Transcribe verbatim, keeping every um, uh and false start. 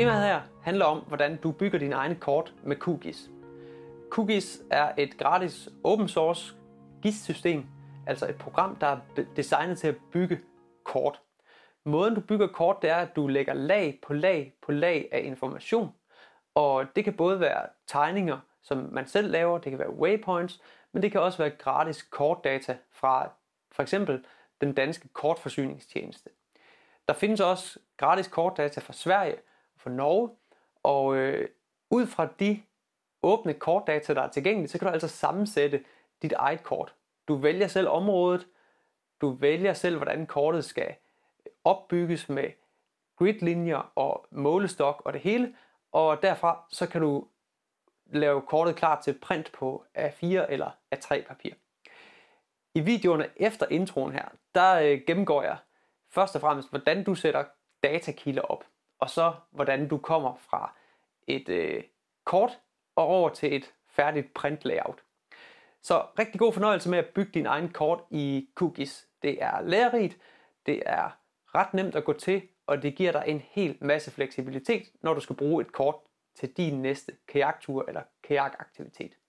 Temaet her handler om, hvordan du bygger dine egne kort med QGIS. QGIS er et gratis open source G I S-system, altså et program, der er designet til at bygge kort. Måden du bygger kort, det er, at du lægger lag på lag på lag af information, og det kan både være tegninger, som man selv laver, det kan være waypoints, men det kan også være gratis kortdata fra for eksempel den danske kortforsyningstjeneste. Der findes også gratis kortdata fra Sverige og fra Norge, og øh, ud fra de åbne kortdata, der er tilgængelige, så kan du altså sammensætte dit eget kort. Du vælger selv området, du vælger selv, hvordan kortet skal opbygges med gridlinjer og målestok og det hele, og derfra så kan du lave kortet klar til print på A fire eller A tre papir. I videoerne efter introen her, der øh, gennemgår jeg først og fremmest, hvordan du sætter datakilder op, og så hvordan du kommer fra et øh, kort og over til et færdigt print layout. Så rigtig god fornøjelse med at bygge din egen kort i QGIS. Det er lærerigt, det er ret nemt at gå til, og det giver dig en hel masse fleksibilitet, når du skal bruge et kort til din næste kajaktur eller kajakaktivitet.